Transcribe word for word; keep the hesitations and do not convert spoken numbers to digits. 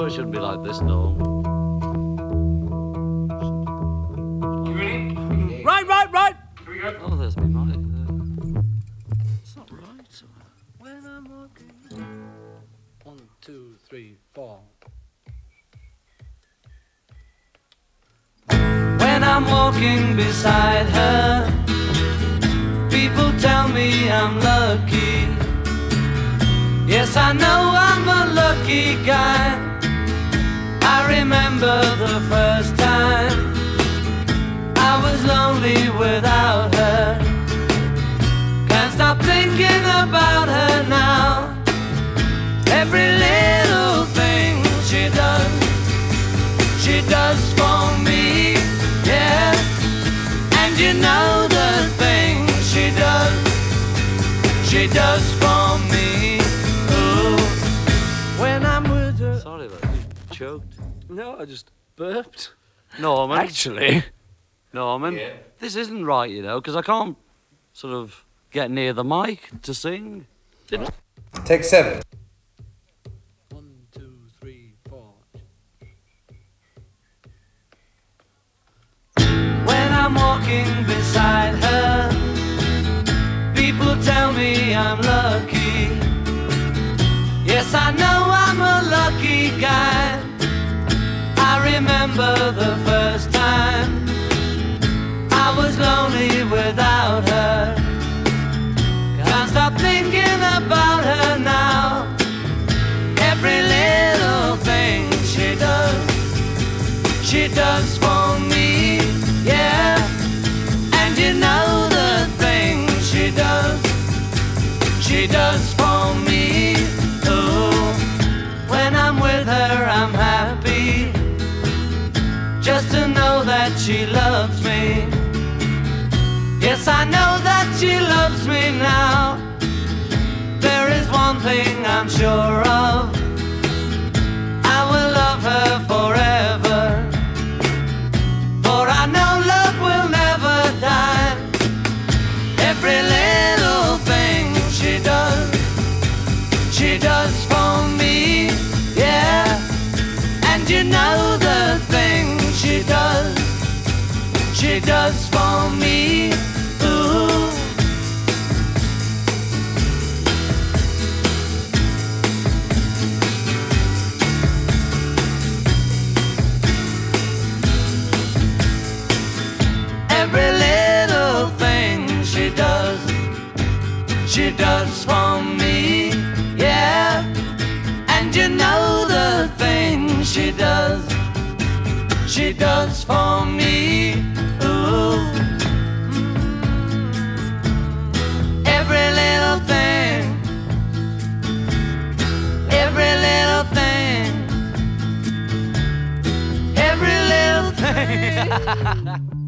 sure it shouldn't be like this, Norm. You ready? Right, right, right. Here we go. Oh, there's me mic. Uh, it's not right. When I'm walking. One, two, three, four. When I'm walking beside her, people tell me I'm lucky. Yes, I know I'm a lucky guy. I remember the first time I was lonely without her. Can't stop thinking about her now. Every little thing she does, she does for me, yeah. And you know the thing she does, she does for me, ooh. When I'm with her. Sorry about that, you choked. No, I just burped. Norman. Actually. Norman, Yeah. this isn't right, you know, because I can't sort of get near the mic to sing. Didn't Take seven. One, two, three, four. When I'm walking beside her, people tell me I'm lucky. Yes, I know I'm a lucky guy. I remember the first time I was lonely without her. Can't stop thinking about her now. Every little thing she does, she does for me, yeah. And you know the thing she does, she does for me, ooh. When I'm with her I'm happy, just to know that she loves me. Yes, I know that she loves me now. There is one thing I'm sure of, I will love her forever. For I know love will never die. Every little thing she does, she does for me, yeah. And you know the thing she does, she does for me, ooh. Every little thing she does, she does for me, yeah. And you know the thing she does, she does for me, ooh. Every little thing, every little thing, every little thing.